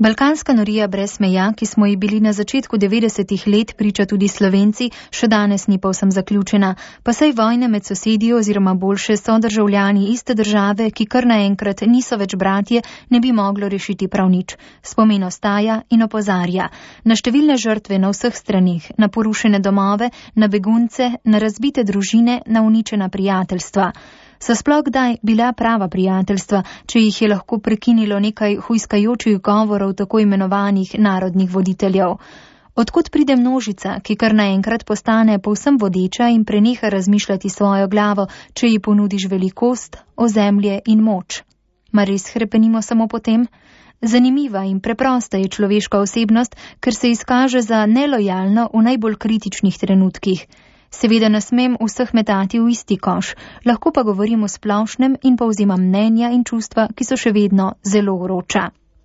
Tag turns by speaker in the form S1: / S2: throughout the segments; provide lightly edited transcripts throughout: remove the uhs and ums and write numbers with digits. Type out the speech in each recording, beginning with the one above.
S1: Balkanska norija brez meja, ki smo ji bili na začetku 90-ih let priča tudi Slovenci, še danes ni povsem zaključena, pa saj vojne med sosedi oziroma boljše sodržavljani iste države, ki kar naenkrat niso več bratje, ne bi moglo rešiti prav nič. Spomin ostaja in opozarja na številne žrtve na vseh stranih, na porušene domove, na begunce, na razbite družine, na uničena prijateljstva. So sploh kdaj bila prava prijateljstva, če jih je lahko prekinilo nekaj hujskajočih govorov tako imenovanih narodnih voditeljev? Odkud pride množica, ki kar naenkrat postane povsem vodeča in preneha razmišljati svojo glavo, če ji ponudiš velikost, ozemlje in moč? Ma res hrepenimo samo po tem? Zanimiva in preprosta je človeška osebnost, ker se izkaže za nelojalno v najbolj kritičnih trenutkih. Seveda ne smem vseh metati v isti koš, lahko pa govorim o splošnem in povzemam mnenja in čustva, ki so še vedno zelo vroča.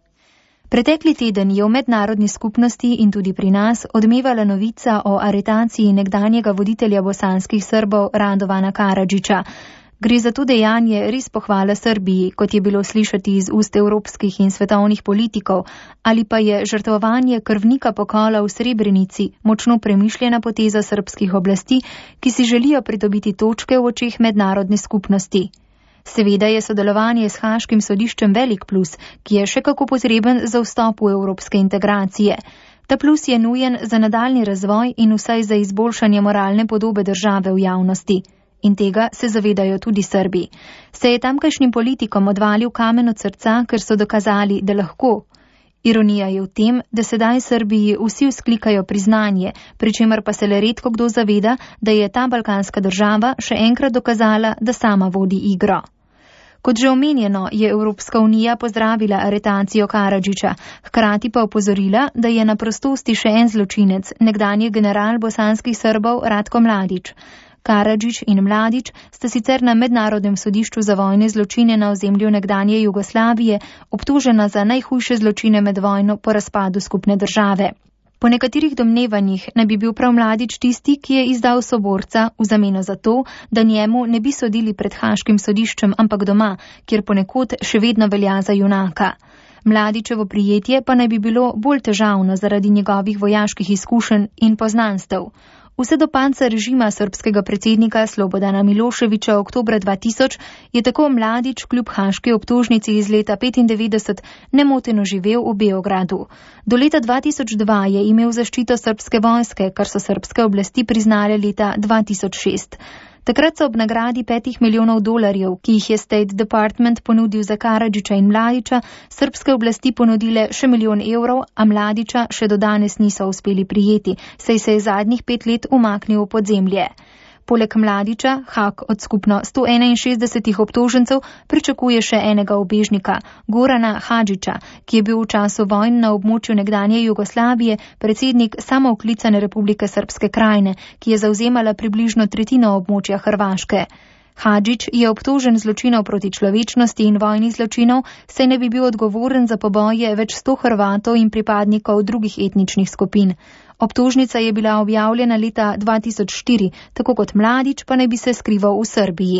S1: Pretekli teden je v mednarodni skupnosti in tudi pri nas odmevala novica o aretaciji nekdanjega voditelja bosanskih Srbov Radovana Karadžića. Gre za to dejanje res pohvala Srbiji, kot je bilo slišati iz ust evropskih in svetovnih politikov, ali pa je žrtvovanje krvnika pokola v Srebrenici močno premišljena poteza srbskih oblasti, ki si želijo pridobiti točke v očeh mednarodne skupnosti. Seveda je sodelovanje s Haaškim sodiščem velik plus, ki je še kako potreben za vstop v evropske integracije. Ta plus je nujen za nadaljni razvoj in vsaj za izboljšanje moralne podobe države v javnosti. In tega se zavedajo tudi Srbi. Se je tamkajšnjim politikom odvalil kamen od srca, ker so dokazali, da lahko. Ironija je v tem, da sedaj Srbiji vsi vzklikajo priznanje, pri čemer pa se le redko kdo zaveda, da je ta balkanska država še enkrat dokazala, da sama vodi igro. Kot že omenjeno, je Evropska unija pozdravila aretacijo Karadžića, hkrati pa opozorila, da je na prostosti še en zločinec, nekdanji general bosanskih Srbov Ratko Mladić. Karadžić in Mladić sta sicer na mednarodnem sodišču za vojne zločine na ozemlju nekdanje Jugoslavije obtožena za najhujše zločine med vojno po razpadu skupne države. Po nekaterih domnevanjih naj bi bil prav Mladić tisti, ki je izdal soborca v zameno za to, da njemu ne bi sodili pred Haaškim sodiščem, ampak doma, kjer ponekod še vedno velja za junaka. Mladićevo prijetje pa naj bi bilo bolj težavno zaradi njegovih vojaških izkušenj in poznanstev. Vse do padca režima srbskega predsednika Slobodana Miloševića oktobra 2000 je tako Mladić kljub haaški obtožnici iz leta 1995 nemoteno živel v Beogradu. Do leta 2002 je imel zaščito srbske vojske, kar so srbske oblasti priznale leta 2006. Takrat so ob nagradi $5 milijonov, ki jih je State Department ponudil za Karadžića in Mladića, srbske oblasti ponudile še €1 milijon, a Mladića še do danes niso uspeli prijeti, saj se je zadnjih 5 let umaknil v podzemlje. Poleg Mladića Haag od skupno 161 obtožencev pričakuje še enega ubežnika, Gorana Hadžića, ki je bil v času vojn na območju nekdanje Jugoslavije predsednik samooklicane Republike Srpske krajine, ki je zavzemala približno tretjino območja Hrvaške. Hadžić je obtožen zločinov proti človečnosti in vojnih zločinov, saj ne bi bil odgovoren za poboje več 100 Hrvatov in pripadnikov drugih etničnih skupin. Obtožnica je bila objavljena leta 2004, tako kot Mladić pa naj bi se skrival v Srbiji.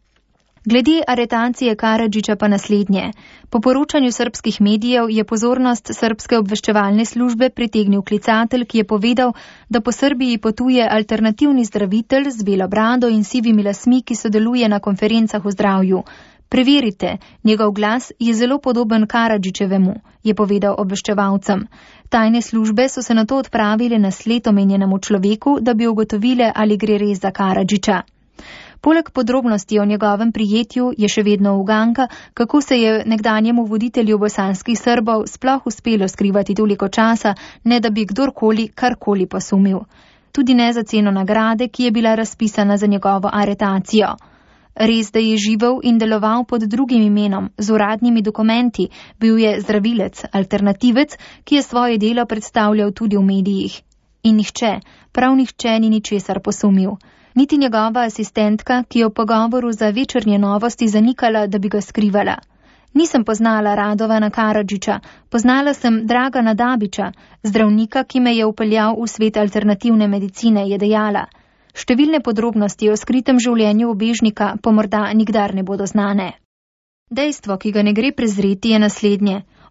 S1: Glede aretacije Karadžića pa naslednje. Po poročanju srbskih medijev je pozornost srbske obveščevalne službe pritegnil klicatelj, ki je povedal, da po Srbiji potuje alternativni zdravitelj z belo brado in sivimi lasmi, ki sodeluje na konferencah o zdravju. Preverite, njegov glas je zelo podoben Karadžićevemu, je povedal obveščevalcem. Tajne službe so se nato odpravile na sled omenjenemu človeku, da bi ugotovile, ali gre res za Karadžića. Poleg podrobnosti o njegovem prijetju je še vedno uganka, kako se je nekdanjemu voditelju bosanskih Srbov sploh uspelo skrivati toliko časa, ne da bi kdorkoli karkoli posumil. Tudi ne za ceno nagrade, ki je bila razpisana za njegovo aretacijo. Res, da je živel in deloval pod drugim imenom, z uradnimi dokumenti, bil je zdravilec, alternativec, ki je svoje delo predstavljal tudi v medijih. In nihče, prav nihče ni ničesar posumil. Niti njegova asistentka, ki je v pogovoru za Večernje novosti zanikala, da bi ga skrivala. Nisem poznala Radovana Karadžića, poznala sem Dragana Dabića, zdravnika, ki me je upeljal v svet alternativne medicine, je dejala. Številne podrobnosti o skritem življenju ubežnika pa morda nikdar ne bodo znane. Dejstvo, ki ga ne gre prezreti, je naslednje.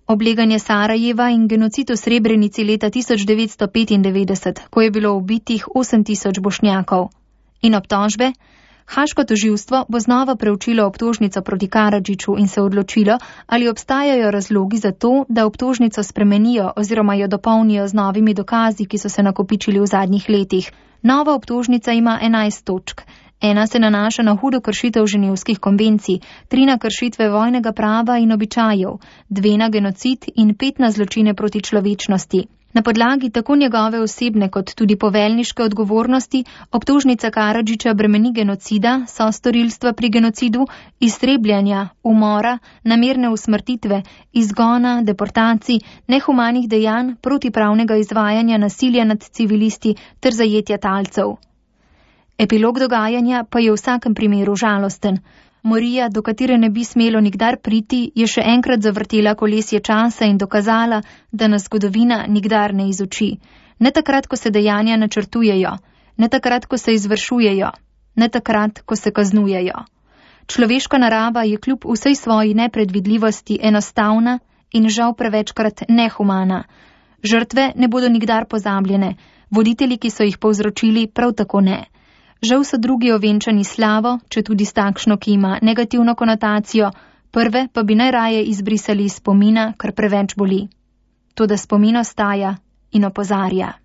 S1: obleganje Sarajeva in genocid v Srebrenici leta 1995, ko je bilo ubitih 8000 Bošnjakov. In obtožbe? Haaško tožilstvo bo znova preučilo obtožnico proti Karadžiću in se odločilo, ali obstajajo razlogi za to, da obtožnico spremenijo oziroma jo dopolnijo z novimi dokazi, ki so se nakopičili v zadnjih letih. Nova obtožnica ima 11 točk. 1 se nanaša na hudo kršitev ženevskih konvencij, 3 na kršitve vojnega prava in običajev, 2 na genocid in 5 na zločine proti človečnosti. Na podlagi tako njegove osebne kot tudi poveljniške odgovornosti obtožnica Karadžića bremeni genocida, sostorilstva pri genocidu, iztrebljanja, umora, namerne usmrtitve, izgona, deportacij, nehumanih dejanj, protipravnega izvajanja nasilja nad civilisti ter zajetja talcev. Epilog dogajanja pa je v vsakem primeru žalosten. Morija, do katere ne bi smelo nikdar priti, je še enkrat zavrtela kolesje časa in dokazala, da nas zgodovina nikdar ne izuči. Ne takrat, ko se dejanja načrtujejo, ne takrat, ko se izvršujejo, ne takrat, ko se kaznujejo. Človeška narava je kljub vsej svoji nepredvidljivosti enostavna in žal prevečkrat nehumana. Žrtve ne bodo nikdar pozabljene, voditelji, ki so jih povzročili, prav tako ne. Žal so drugi ovenčani slavo, če tudi s takšno, ki ima negativno konotacijo, prve pa bi najraje izbrisali iz spomina, kar preveč boli. Toda spomin ostaja in opozarja.